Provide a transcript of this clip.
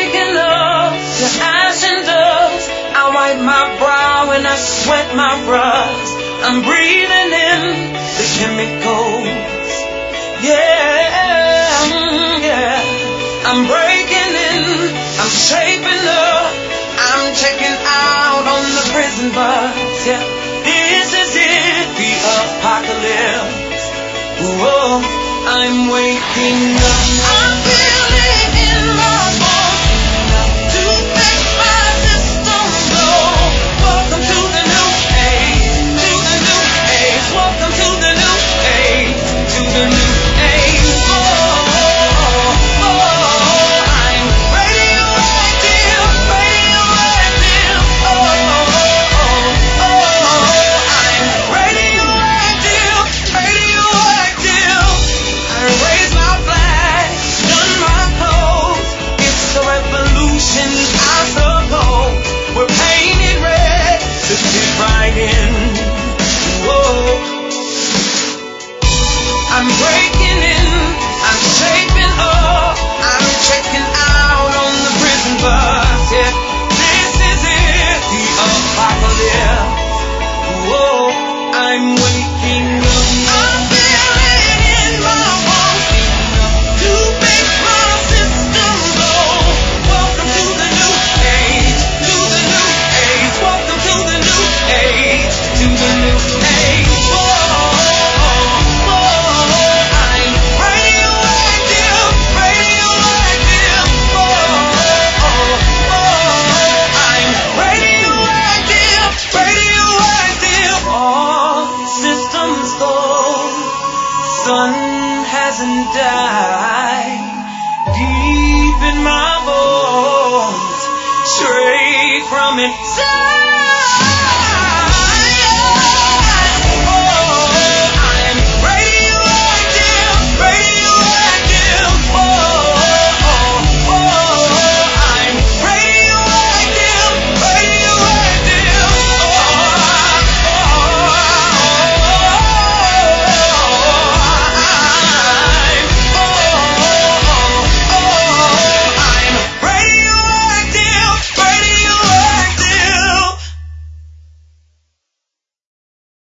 waking up to ash and dust. I wipe my brow and I sweat my rust. I'm breathing in the chemicals. Yeah, yeah. I'm breaking in, I'm shaping up, I'm checking out on the prison bus. Yeah, this is it, the apocalypse. Whoa, I'm waking up. I'm feeling in my bones to make my system blow. Welcome to the new age, to the new age. Welcome to the new age, to the new age. I'm breaking in, I'm shaping up, I'm checking out on the prison bus. Yeah, this is it, the apocalypse. Whoa, I'm waking up. I'm feeling in my bones to make my system blow. Welcome to the new age, to the new age. Welcome to the new age, to the new age. Hasn't died deep in my bones, straight from inside.